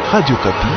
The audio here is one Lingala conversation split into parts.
Radio Kapi.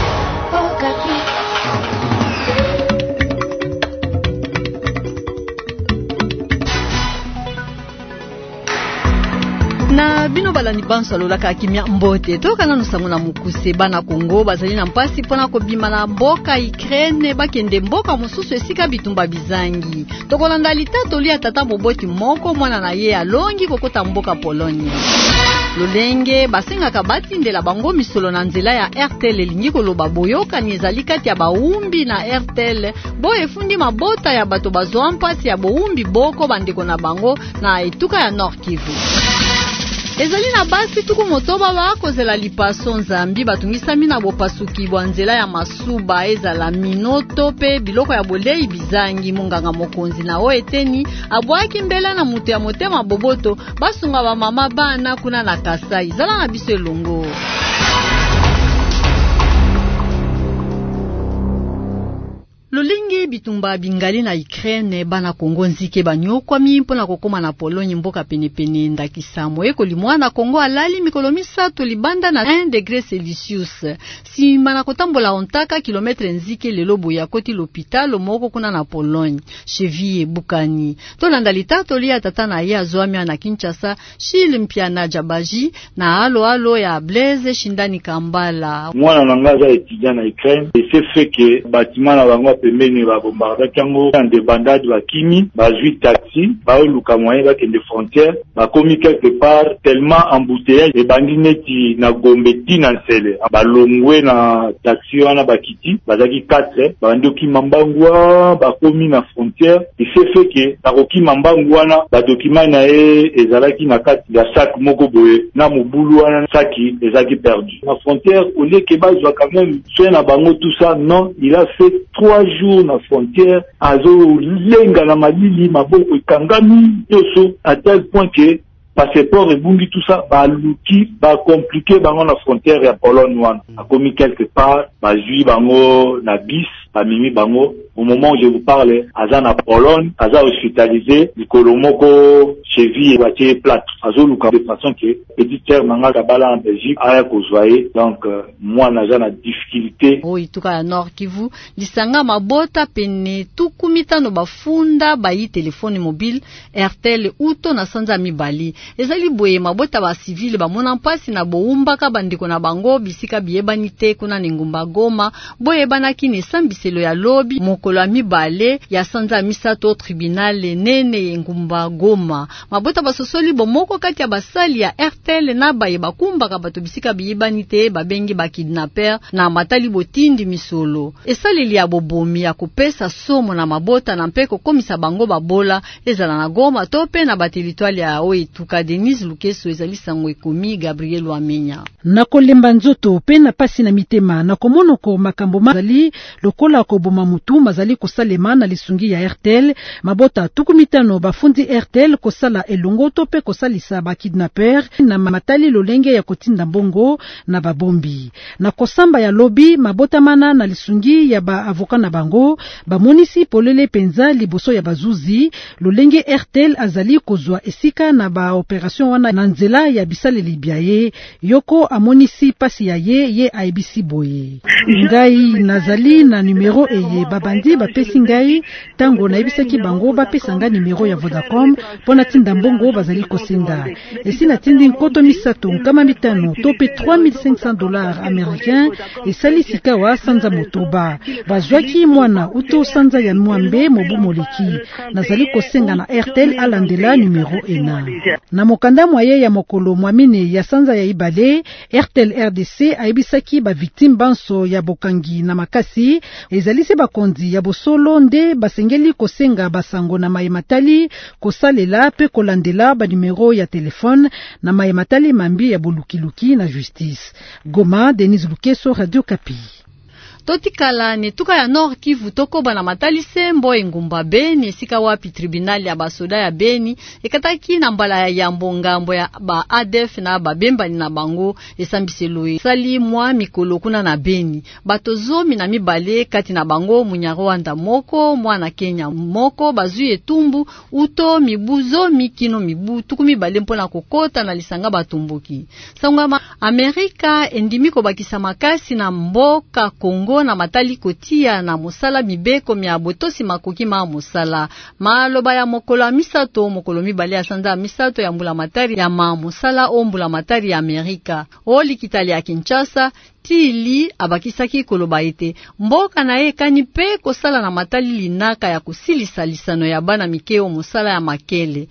Na bino balani banso lolaka kimia mbote toka na nusango na mukuse bana Kongo bazali na mpasi pona kobima na mboka Ukraine bakende mboka mosusu esika bitumba bizangi tokolanda litato lia tata moboti moko mwana na ye alongi kokota mboka Pologne lolenge basengaka batindela bango misolo na nzela ya RTL elingi koloba boyoka ni ezali kati ya baumbi na RTL bo efundi mabota ya bato bazwa mpasi ya boumbi boko bandeko na bango na etuka ya Nord Kivu. Ezali na basi tuku motoba bakozela lipaso nzambi batungisami na bopasuki bwa nzela ya masuba ezala minoto pe biloko ya bolei bizangi munganga mokonzi na o eteni abwaki mbela na mutu ya motema boboto basunga ba mama bana kuna na Kasai zala na biso elongo. Lolingi bitumba bingali na Ukraine bana Kongo nzike banyokwa mimpo na kokoma na Pologne mboka penepene ndakisamo ekoli mwana Kongo alali mikolo misato libanda na 1 degré Celsius si mana kotambola ontaka kilometre nzike lelo boya koti l'hôpital moko kuna na Pologne cheville bukani tolanda litato lia tata na ye azwamia na Kinshasa shile mpia na Jabaji na alo ya Blaise Shindani Kambala mwana nangaza étudiant na Ukraine et c'est fait que bâtiment na bango pembeni ba bombarda kango en débandade ba kimi ba jui taxi ba luka moyen ba kende frontière ba komi quelque part tellement embouteillage et bandi neti na gombeti na nsele ba longwe na taxi wana ba kiti bazaki 4 bandi ki mambangwa ba komi na frontière et c'est fait que ba koki mambangwa na ba document na ezalaki na kati ya sac moko boye na mobulu wana saki ezaki perdu na frontière au lieu que bazwa quand même soin na bango tout ça non il a fait 3 jours na frontière azo lenga na malili maboko ikangami yoso à tel point que passeport et bungi tout ça ba luki ba compliqué bango na frontière ya Pologne wana a commis quelque part ba jui bango na bis ba mimi bango au moment où je vous parle aza na Pologne aza hospitalisé Nikolomoko cheville batie plate azo luka de façon que éditeur manga kabala en Belgique aya kozwaye donc moi naza na difficulté ituka ya Nord Kivu lisanga mabota pene tukumitano bafunda bayi telefone mobile RTL uto na sanza mibali ezali boye mabota ba civil ba mona mpasi na boumba ka bandiko na bango bisika biyebani te kuna ngumba Goma boye banaki ne sambiselo ya lobi mokolo ya mibale ya sanza misato tribunal nene ngumba Goma mabota basosoli bomoko kati ya basali ya RTL na baye bakumba ka bato bisika biyebani te babengi ba kidnapper na matali botindi misolo esaleli ya bobomi ya kopesa somo na mabota na mpeko komisa bango babola ezala na Goma tope na batelitwali ya oituka Denise Lukeso ezali sango ekomi Gabriel Wamenya na kolemba nzoto pe na pasi na mitema na komonoko makambo mazali lokola koboma mutu mazali kosalema na lisungi ya RTL mabota tukumitano bafundi RTL kosala elongo to pe kosalisa ba kidnapper na matali lolenge ya kotinda mbongo na babombi na kosamba ya lobi mabota mana na lisungi ya ba avoka na bango bamonisi polele penza liboso ya bazuzi lolenge RTL azali kozwa esika na ba operation wana na nzela ya bisaleli biaye yoko amonisi pasi ya ye aibisi boye ngai nazali na numero eye babandi bapesi ngai tango na ibisaki bango bapesanga numero ya Vodacom pona tinda mbongo bazali kosinda esi na tindi nkoto misato nkama mitano tope $3500 américains esali sikawa sanza motoba bazwaki mwana uto sanza ya mwambe mobu moleki nazali kosenga na RTL alandela numero ena na mokanda mwaye ya mokolo mwamine ya sanza ya ibale RTL RDC aibisaki ba victime banso ya bokangi na makasi ezalisi bakonzi ya bosolo nde basengeli kosenga basango na mayematali kosalela pe kolandela ba numero ya telefone na mayematali mambi ya bolukiluki na justice. Goma, Denise Lukeso, Radio Kapi. Totikala ne tuka ya Nord Kivu tokoba na matalise mbo engumba Beni esika wapi tribunali ya basoda ya Beni ekataki na mbala ya yambo ngambo ya ba ADF na babembani na bango esambiselo sali mwa mikolo kuna na Beni bato zomi na mibale kati na bango Munyarwanda moko mwana Kenya moko bazui etumbu uto mibuzo mikino mibu tukumi bale mpona kokota na lisanga batumbuki sangama Amerika endimiko bakisa makasi na mboka Kongo na matali kotia na mosala mibeko mya botosi makoki ma mosala maloba ya mokolo misato mokolo mibale asanda misato ya mbula matari ya ma mosala o mbula matari ya Amerika oli kitali ya Kinshasa tili abakisaki koloba ete mboka na ekani pe kosala na matali linaka ya kusilisa lisano ya bana mikeo mosala ya makele.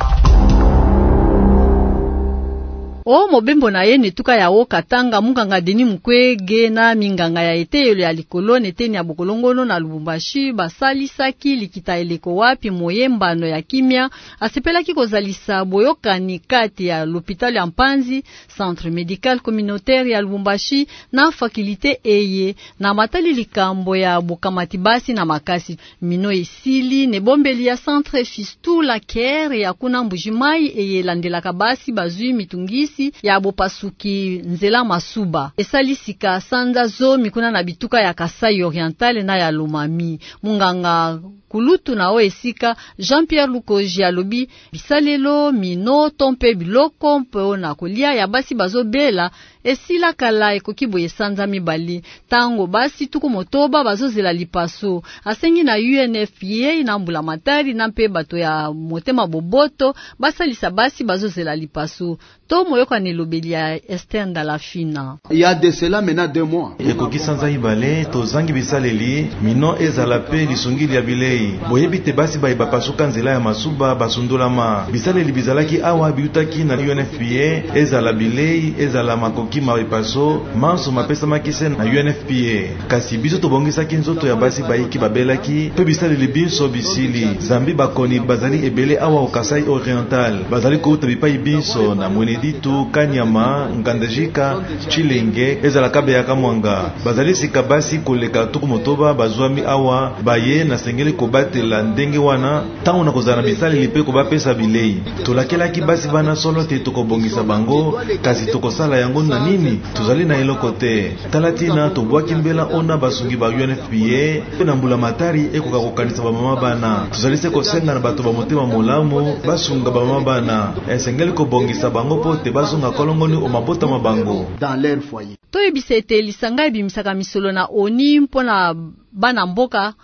O mobembo na ye netuka ya Okatanga munganga Denis Mukwege na minganga ya eteyelo ya likolo neteni ya Bokolongono na Lubumbashi basalisaki likita eleko wapi moyembano ya kimia asepelaki kozalisa boyokani kati ya l'hôpital ya Mpanzi centre médical communautaire ya Lubumbashi na fakulite eye na matali likambo ya bokamati basi na makasi mino esili ne bombeli ya centre fistula care ya kuna mbujimai eye landelaka basi bazui mitungisi ya bopasuki nzela masuba esalisika sanza zo mikuna na bituka ya Kasai Oriental na ya Lomami munganga kulutu na esika Jean-Pierre Lukoji alobi bisalelo mino tompe biloko mpo na kolia ya basi bazobela esila kala ekokibo esanza mibali tango basi tuku motoba bazozela lipaso asengi na UNFPA na mbula matari na mpe bato ya motema boboto basalisa basi bazozela lipaso to moyoka nelobeli ya Esther Ndalafina. Il y a de cela maintenant 2 mois. Ekoki sanza ibale to zangi bisaleli mino ezala pe lisungili ya bilei boyebi te basi ba bapasuka nzela ya masuba basundolama bisaleli bizalaki awa biutaki na UNFPA ezala bilei ezala makoki mapaso manso mapesa makise na UNFPA kasi biso tobongisaki nzoto ya basi baiki babelaki pe bisaleli biso bisili zambi bakoni bazali ebele awa au Kasai Oriental bazali kouta bipai biso na Mweneditu Kanyama Ngandajika Chilenge ezala kabe ya kamwanga bazali sika basi koleka tuku motoba bazwami awa baye na sengeli kobatela ndenge wana tango na kozana bisaleli pe kobapesa bilei tolakelaki basi bana solo te tokobongisa bango kasi tokosala yango na nini tuzali na eloko te talatina tobwaki mbela ona basungi ba UNFPA pe na mbula matari ekoka kokanisa bamama bana tuzali se kosenga na bato bamotema molamu basunga bamama bana esengeli kobongisa bango po te bazonga kolongoni o mabota mabango dans leur foyer. Toyebisa ete lisanga ebimisaka misolo na oni mpona bana mboka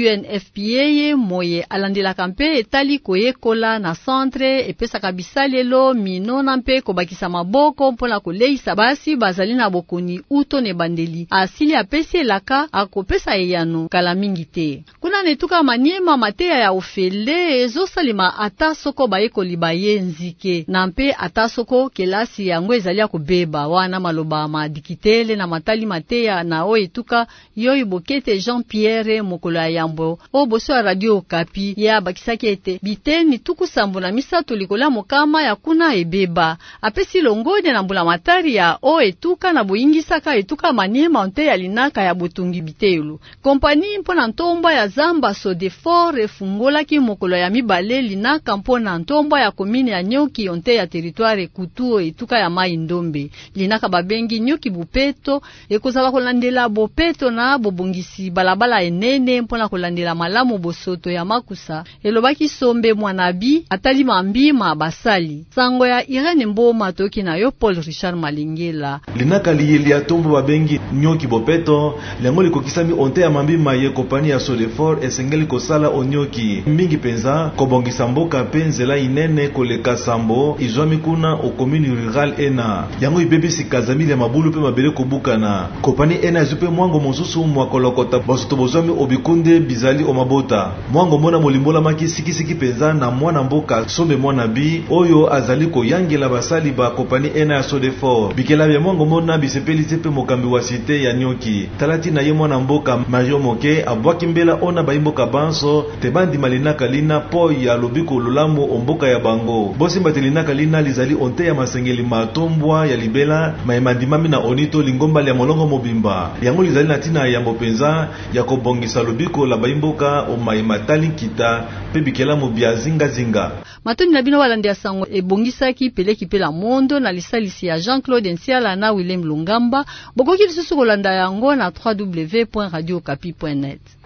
UNFPA moye alandelaka mpe etali koyekola na centre epesaka bisalelo mino na mpe kobakisa maboko mpona koleisa basi bazali na bokoni uto ne bandeli asili apesi elaka akopesa eyano kala mingi te kuna netuka Maniema mateya ya ofele ezosalima ata soko bayekoli baye nzike na mpe ata soko kelasi yango ezali ya kobeba wana maloba madikitele na matali mateya na o etuka yoyi bokete Jean-Pierre mokolo yambo o boso ya Radio Okapi ya bakisaki ete biteni tuku sambo na misato likola mokama ya kuna ebeba apesi longode na mbula matari ya o etuka na boyingisaka etuka Maniema nte ya linaka ya botungi bitelo kompani mpona ntomba ya Zamba Sodefort efungolaki mokolo ya mibale linaka mpona ntomba ya komine ya Nyoki onte ya territoire Kutu etuka ya Mai Ndombe linaka babengi Nyoki Bupeto ekozala kolandela bopeto na bobongisi balabala enene mpona kolandela malamu bosoto ya makusa elobaki sombe mwanabi atali mambima basali sango ya Irene Mboma toki na yo Paul Richard Malingela linaka liyeli atombo babengi Nyoki Bopeto lengo likokisami onte ya mambima ye kompani ya Sodefort esengeli kosala onyoki mingi penza kobongisa mboka pe nzela inene koleka sambo izwami kuna o commune rurale ena yango ibebisi kazamili ya mabulu pe mabele kobukana kompani ena zupe mwango mosusu mwakolokota bosoto bozwami obikunde nde bizali omabota mwango mona molimbola maki sikisiki penza na mwana mboka sombe mwana bi oyo azali koyangela basali ba kompani ena ya Sodefort bikela bya mwango mona bisepeli tepe mokambi wa cité ya Nyoki talati na ye mwana mboka Mario Moke abwaki mbela ona baimboka banso te bandi malina kalina po ya lobiko lolamu omboka ya bango bosimba telina kalina lizali onte ya masengeli matombwa ya libela maimandimami na onito lingomba ya molongo mobimba yango lizali na tina ya mbopenza ya kobongisa lobiko la baimboka omaimatali kita pe bikela mobia zinga matoni na bino walandi ya sango ebongisaki peleki pela mondo na lisalisi ya Jean-Claude Nsiala na Willem Lungamba bokoki lisusu kolanda yango na www.radiokapi.net.